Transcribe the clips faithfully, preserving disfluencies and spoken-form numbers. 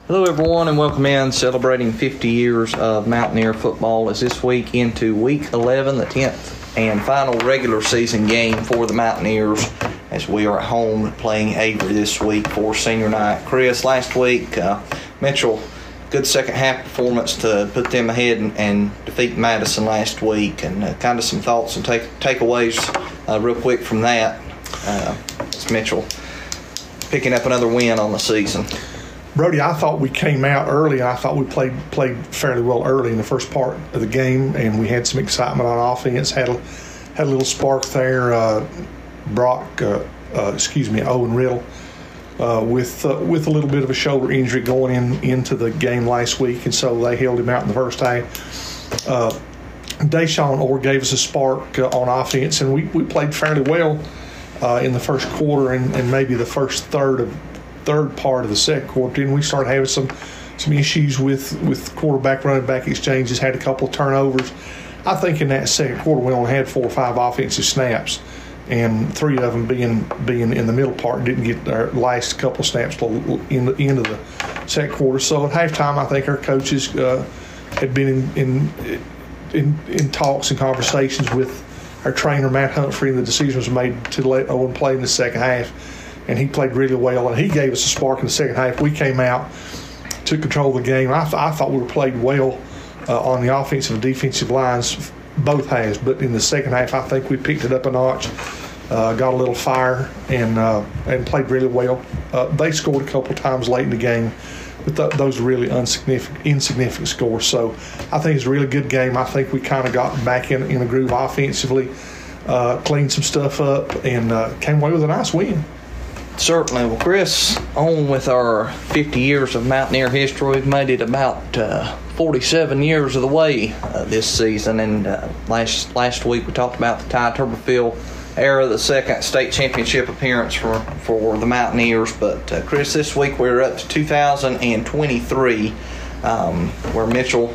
Hello everyone and welcome in. Celebrating fifty years of Mountaineer football is this week into week eleven, the tenth and final regular season game for the Mountaineers as we are at home playing Avery this week for senior night. Chris, last week uh, Mitchell, good second half performance to put them ahead and, and defeat Madison last week, and uh, kind of some thoughts and take takeaways uh, real quick from that. Uh, it's Mitchell picking up another win on the season. Brody, I thought we came out early. I thought we played played fairly well early in the first part of the game, and we had some excitement on offense. Had a, had a little spark there. Uh, Brock, uh, uh, excuse me, Owen Riddle, uh, with uh, with a little bit of a shoulder injury going in into the game last week, and so they held him out in the first half. Uh, Deshaun Orr gave us a spark uh, on offense, and we, we played fairly well uh, in the first quarter and, and maybe the first third of. third part of the second quarter, and we started having some some issues with, with quarterback, running back exchanges, had a couple of turnovers. I think in that second quarter we only had four or five offensive snaps, and three of them being being in the middle part, didn't get our last couple of snaps till in the end of the second quarter. So at halftime, I think our coaches uh, had been in, in in in talks and conversations with our trainer, Matt Humphrey, and the decision was made to let Owen play in the second half. And he played really well, and he gave us a spark in the second half. We came out, took control of the game. I, th- I thought we were played well uh, on the offensive and defensive lines, both halves. But in the second half, I think we picked it up a notch, uh, got a little fire, and uh, and played really well. Uh, they scored a couple of times late in the game, but th- those are really insignificant, insignificant scores. So I think it's a really good game. I think we kind of got back in, in a groove offensively, uh, cleaned some stuff up, and uh, came away with a nice win. Certainly. Well, Chris, on with our fifty years of Mountaineer history. We've made it about uh, forty-seven years of the way uh, this season. And uh, last last week we talked about the Ty Tuberville era, the second state championship appearance for, for the Mountaineers. But, uh, Chris, this week we're up to two thousand twenty-three, um, where Mitchell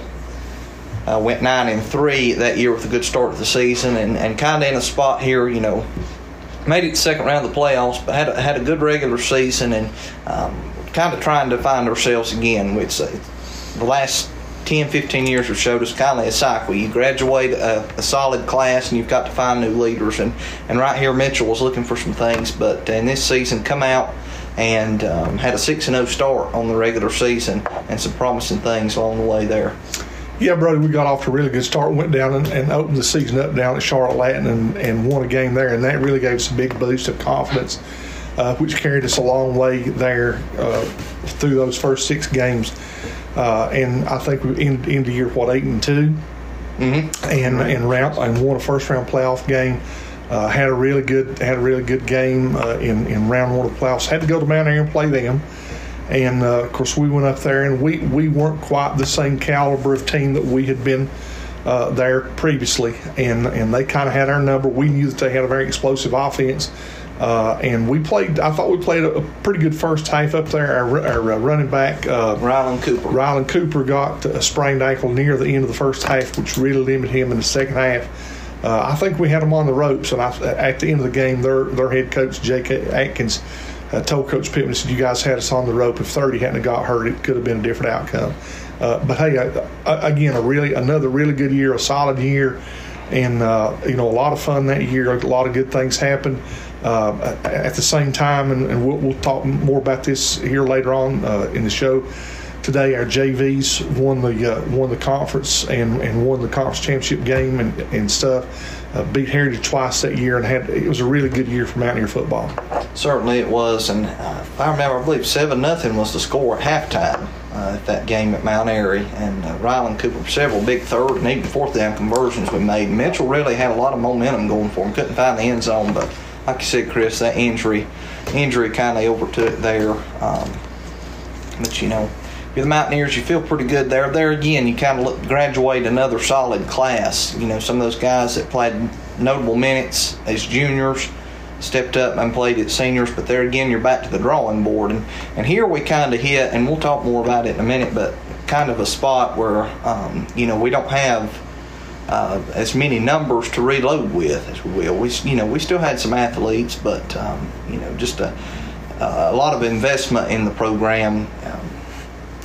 uh, went nine and three that year with a good start to the season, and, and kind of in a spot here, you know, made it the second round of the playoffs, but had a, had a good regular season, and um, kind of trying to find ourselves again. It's, uh, the last ten, fifteen years have showed us kind of a cycle. You graduate a, a solid class, and you've got to find new leaders. And, and right here, Mitchell was looking for some things, but in this season, come out and um, had a six and oh start on the regular season, and some promising things along the way there. Yeah, Brody, we got off to a really good start. Went down and, and opened the season up down at Charlotte Latin and, and won a game there, and that really gave us a big boost of confidence, uh, which carried us a long way there uh, through those first six games. Uh, and I think we ended, ended the year, what, eight and two, mm-hmm. and and round and won a first round playoff game. Uh, had a really good had a really good game uh, in in round one of the playoffs. Had to go to Mountaineer and play them. And, uh, of course, we went up there, and we, we weren't quite the same caliber of team that we had been uh, there previously. And and they kind of had our number. We knew that they had a very explosive offense. Uh, and we played – I thought we played a, a pretty good first half up there. Our, our uh, running back uh, – Rylan Cooper. Rylan Cooper got a sprained ankle near the end of the first half, which really limited him in the second half. Uh, I think we had him on the ropes. And I, at the end of the game, their, their head coach, Jake Atkins – Uh, told Coach Pittman, said, you guys had us on the rope. If thirty hadn't got hurt, it could have been a different outcome. Uh, but, hey, uh, again, a really another really good year, a solid year, and, uh, you know, a lot of fun that year. A lot of good things happened. Uh, at the same time, and, and we'll, we'll talk more about this here later on uh, in the show today, our J Vs won the uh, won the conference and, and won the conference championship game and, and stuff. Uh, beat Heritage twice that year, and had it was a really good year for Mountaineer football. Certainly it was, and uh, if I remember, I believe seven nothing was the score at halftime uh, at that game at Mount Airy, and uh, Rylan Cooper several big third and even fourth down conversions we made. Mitchell really had a lot of momentum going for him. Couldn't find the end zone, but like you said, Chris, that injury injury kind of overtook there. Um, but you know, you're the Mountaineers, you feel pretty good there. There again, you kind of look, graduate another solid class. You know, some of those guys that played notable minutes as juniors stepped up and played as seniors, but there again, you're back to the drawing board. And, and here we kind of hit, and we'll talk more about it in a minute, but kind of a spot where, um, you know, we don't have uh, as many numbers to reload with as we will. We, you know, we still had some athletes, but, um, you know, just a, a lot of investment in the program. Um,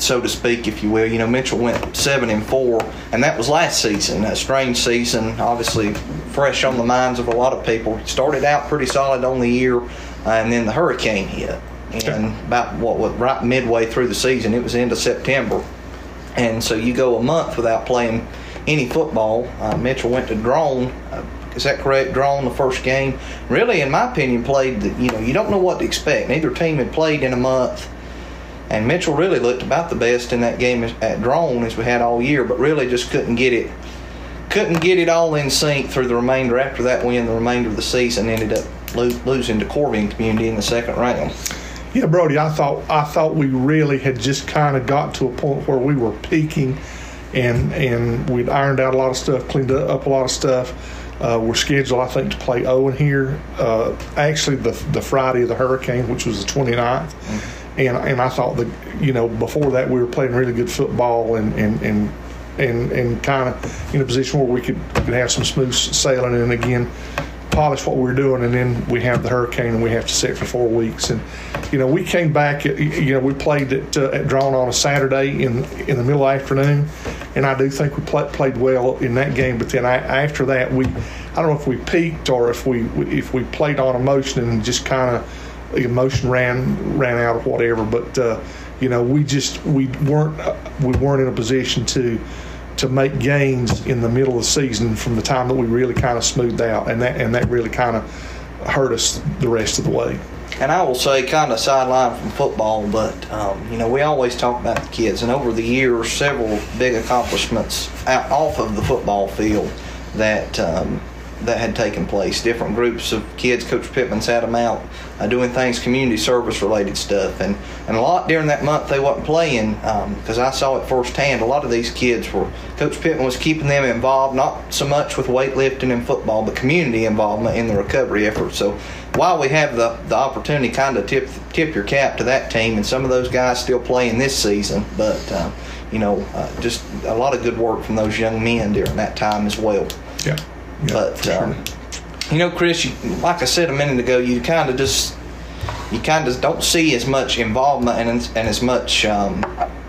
so to speak, if you will. You know, Mitchell went seven and four, and that was last season. A strange season, obviously fresh on the minds of a lot of people. Started out pretty solid on the year, uh, and then the hurricane hit. And about what, what right midway through the season, it was into September, and so you go a month without playing any football. Uh, Mitchell went to Drone. Uh, is that correct? Drone the first game. Really, in my opinion, played. The, you know, you don't know what to expect. Neither team had played in a month, and Mitchell really looked about the best in that game at Drone as we had all year, but really just couldn't get it. Couldn't get it all in sync through the remainder. After that win, the remainder of the season ended up lo- losing to Corbion Community in the second round. Yeah, Brody, I thought I thought we really had just kind of got to a point where we were peaking, and and we'd ironed out a lot of stuff, cleaned up a lot of stuff. Uh, we're scheduled, I think, to play Owen here. Uh, actually, the the Friday of the hurricane, which was the twenty-ninth. Mm-hmm. and and I thought that you know before that we were playing really good football and and and and, and kind of in a position where we could, could have some smooth sailing, and again polish what we were doing, and then we have the hurricane and we have to sit for four weeks. And you know we came back, you know we played at, uh, at Drone on a Saturday in in the middle of the afternoon, and I do think we play, played well in that game. But then I, after that, we I don't know if we peaked or if we if we played on emotion and just kind of the emotion ran ran out or whatever. But uh, you know we just we weren't uh, we weren't in a position to. to make gains in the middle of the season from the time that we really kind of smoothed out, and that and that really kind of hurt us the rest of the way. And I will say, kind of sideline from football, but um, you know we always talk about the kids, and over the years, several big accomplishments out off of the football field that um, that had taken place. Different groups of kids. Coach Pittman's had them out uh, doing things, community service related stuff, and, and a lot during that month they wasn't playing because um, I saw it firsthand. A lot of these kids were Coach Pittman was keeping them involved, not so much with weightlifting and football, but community involvement in the recovery effort. So while we have the, the opportunity, kind of tip tip your cap to that team, and some of those guys still playing this season, but uh, you know uh, just a lot of good work from those young men during that time as well. Yeah. Yeah, but um, sure. You know, Chris, you, like I said a minute ago, you kind of just you kind of don't see as much involvement and and as much um,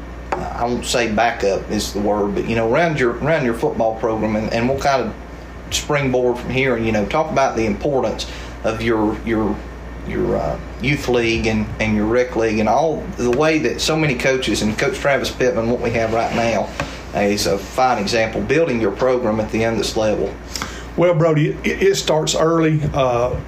I won't say backup is the word, but you know, around your around your football program, and, and we'll kind of springboard from here and you know talk about the importance of your your your uh, youth league and, and your rec league and all the way that so many coaches and Coach Travis Pittman, what we have right now, is a fine example building your program at the youngest level. Well, Brody, it, it starts early. Uh,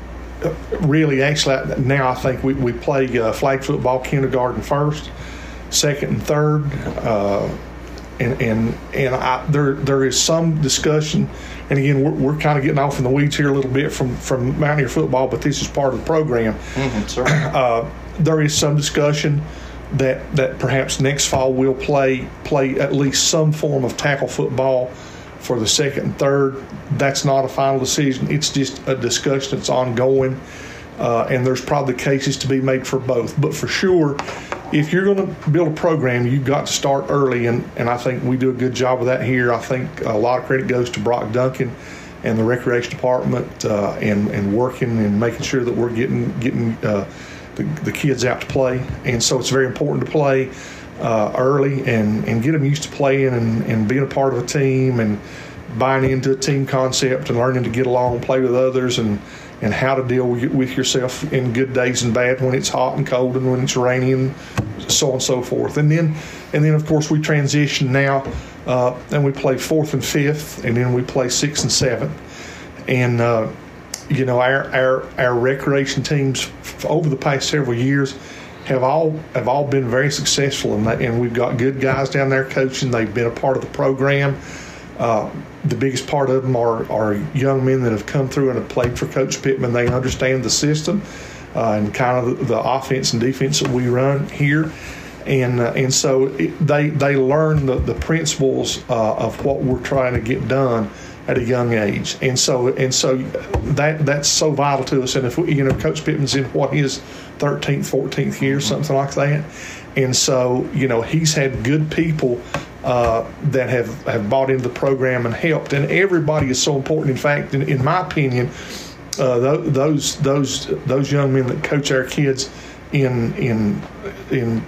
really, actually, now I think we, we play uh, flag football kindergarten first, second and third. Uh, and and, and I, there there is some discussion, and again, we're, we're kind of getting off in the weeds here a little bit from, from Mountaineer football, but this is part of the program. Mm-hmm, sure. uh, there is some discussion that, that perhaps next fall we'll play play at least some form of tackle football for the second and third. That's not a final decision. It's just a discussion that's ongoing, uh, and there's probably cases to be made for both. But for sure, if you're going to build a program, you've got to start early, and, and I think we do a good job of that here. I think a lot of credit goes to Brock Duncan and the recreation department uh, and, and working and making sure that we're getting getting uh, the, the kids out to play. And so it's very important to play Uh, early and, and get them used to playing and, and being a part of a team and buying into a team concept and learning to get along and play with others and, and how to deal with, with yourself in good days and bad, when it's hot and cold and when it's rainy and so on and so forth. And then, and then of course, we transition now uh, and we play fourth and fifth, and then we play sixth and seventh. And, uh, you know, our, our, our recreation teams over the past several years have all have all been very successful, and, and we've got good guys down there coaching. They've been a part of the program. Uh, the biggest part of them are, are young men that have come through and have played for Coach Pittman. They understand the system uh, and kind of the, the offense and defense that we run here, and uh, and so it, they they learn the, the principles uh, of what we're trying to get done at a young age, and so and so that that's so vital to us. And if we, you know, Coach Pittman's in what his thirteenth, fourteenth year, something like that, and so you know he's had good people uh, that have, have bought into the program and helped, and everybody is so important. In fact, in, in my opinion, uh, th- those those those young men that coach our kids in in in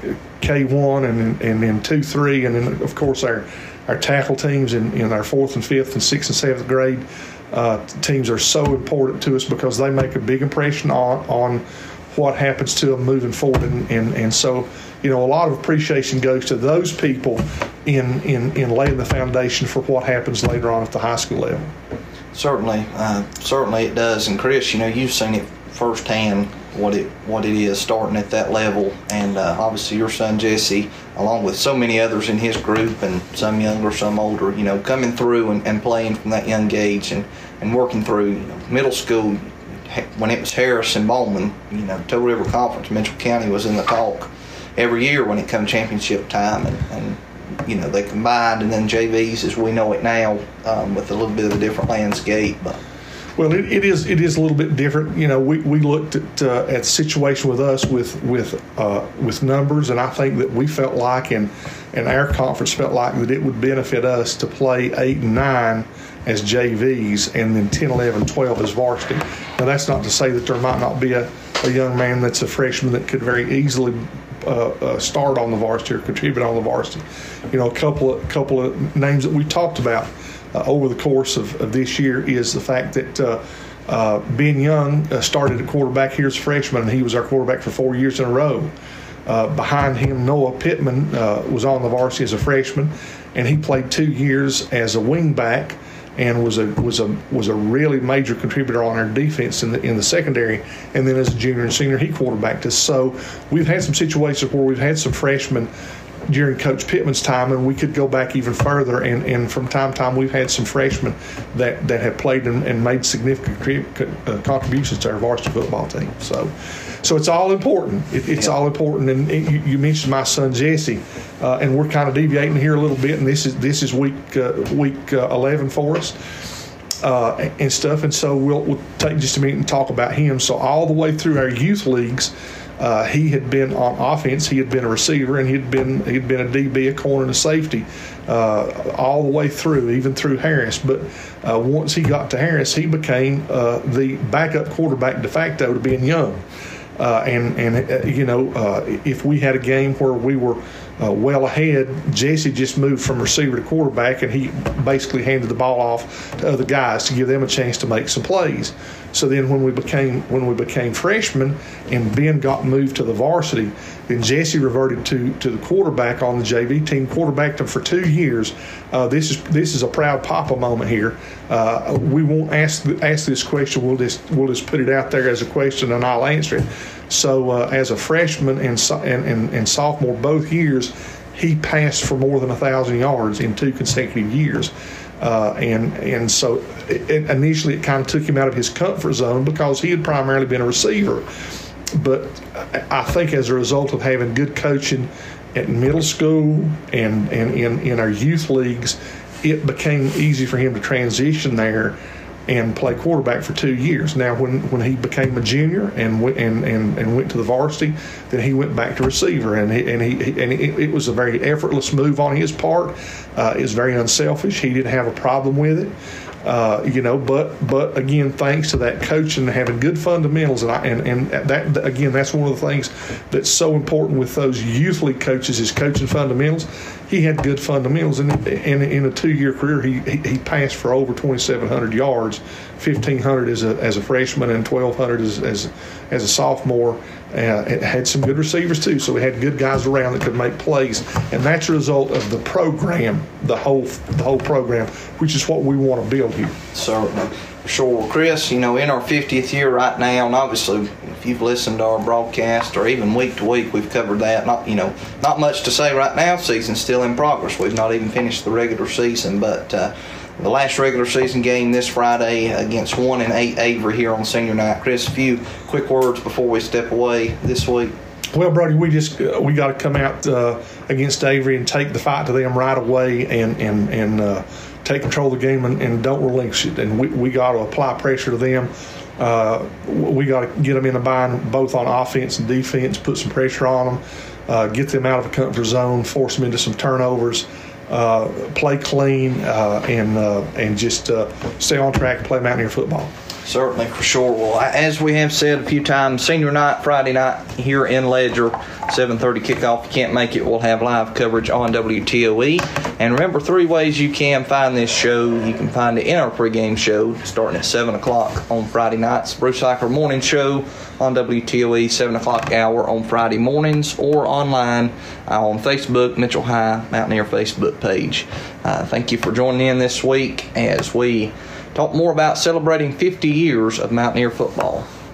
K one and and then two three, and then of course our our tackle teams in, in our fourth and fifth and sixth and seventh grade uh, teams are so important to us because they make a big impression on on what happens to them moving forward, and and, and so you know a lot of appreciation goes to those people in in in laying the foundation for what happens later on at the high school level. Certainly, uh, certainly it does. And Chris, you know, you've seen it firsthand what it what it is starting at that level, and uh, obviously your son Jesse, along with so many others in his group, and some younger, some older, you know, coming through and, and playing from that young age, and, and working through you know, middle school. When it was Harris and Bowman, you know, Toe River Conference, Mitchell County was in the talk every year when it come championship time, and, and you know they combined, and then J Vs as we know it now, um, with a little bit of a different landscape. But well, it, it is it is a little bit different. You know, we, we looked at uh, at the situation with us with with uh, with numbers, and I think that we felt like, and and our conference felt like that it would benefit us to play eight and nine as J Vs, and then ten, eleven, twelve as varsity. Now, that's not to say that there might not be a, a young man that's a freshman that could very easily uh, uh, start on the varsity or contribute on the varsity. You know, a couple of couple of names that we talked about uh, over the course of, of this year is the fact that uh, uh, Ben Young uh, started at quarterback here as a freshman, and he was our quarterback for four years in a row. Uh, behind him, Noah Pittman uh, was on the varsity as a freshman, and he played two years as a wingback and was a was a was a really major contributor on our defense in the in the secondary. And then as a junior and senior, he quarterbacked us. So we've had some situations where we've had some freshmen during Coach Pittman's time, and we could go back even further. And, and from time to time, we've had some freshmen that, that have played and, and made significant uh, contributions to our varsity football team. So, so it's all important. It, it's yeah. all important. And it, you, you mentioned my son Jesse, uh, and we're kind of deviating here a little bit. And this is this is week uh, week uh, eleven for us. Uh, and stuff, and so we'll, we'll take just a minute and talk about him. So all the way through our youth leagues, uh, he had been on offense. He had been a receiver, and he'd been he'd been a D B, a corner, and a safety, uh, all the way through, even through Harris. But uh, once he got to Harris, he became uh, the backup quarterback de facto to Ben Young. Uh, and and uh, you know, uh, if we had a game where we were uh, well ahead, Jesse just moved from receiver to quarterback, and he basically handed the ball off to other guys to give them a chance to make some plays. So then, when we became when we became freshmen, and Ben got moved to the varsity, then Jesse reverted to to the quarterback on the J V team, quarterbacked him for two years. Uh, this is this is a proud papa moment here. Uh, we won't ask ask this question. We'll just we'll just put it out there as a question, and I'll answer it. So uh, as a freshman and, and, and, and sophomore both years, he passed for more than one thousand yards in two consecutive years. Uh, and and so it, it initially it kind of took him out of his comfort zone because he had primarily been a receiver. But I think as a result of having good coaching at middle school and, and in, in our youth leagues, it became easy for him to transition there and play quarterback for two years. Now, when, when he became a junior and went and, and, and went to the varsity, then he went back to receiver, and he, and he and it, it was a very effortless move on his part. Uh, it was very unselfish. He didn't have a problem with it. Uh, you know, but but again, thanks to that coaching and having good fundamentals, and I, and and that again, that's one of the things that's so important with those youth league coaches is coaching fundamentals. He had good fundamentals, and in, in a two-year career, he, he he passed for over twenty-seven hundred yards, fifteen hundred as a as a freshman, and twelve hundred as as as a sophomore. Uh, it had some good receivers too, so we had good guys around that could make plays, and that's a result of the program, the whole the whole program, which is what we want to build here. Certainly, for sure. Well, Chris, you know, in our fiftieth year right now, and obviously, if you've listened to our broadcast or even week to week, we've covered that. Not you know, not much to say right now. Season's still in progress. We've not even finished the regular season, but. Uh, The last regular season game this Friday against one and eight Avery here on senior night. Chris, a few quick words before we step away this week. Well, Brody, we just uh, we got to come out uh, against Avery and take the fight to them right away, and and and uh, take control of the game and, and don't relinquish it. And we we got to apply pressure to them. Uh, we got to get them in a bind both on offense and defense. Put some pressure on them. Uh, get them out of a comfort zone. Force them into some turnovers. Uh, play clean uh, and uh, and just uh, stay on track and play Mountaineer football. Certainly, for sure. Well, as we have said a few times, senior night, Friday night here in Ledger, seven thirty kickoff. If you can't make it, we'll have live coverage on W T O E. And remember, three ways you can find this show. You can find it in our pregame show starting at seven o'clock on Friday nights. Bruce Eichler Morning Show on W T O E, seven o'clock hour on Friday mornings, or online uh, on Facebook, Mitchell High Mountaineer Facebook page. Uh, thank you for joining in this week as we talk more about celebrating fifty years of Mountaineer football.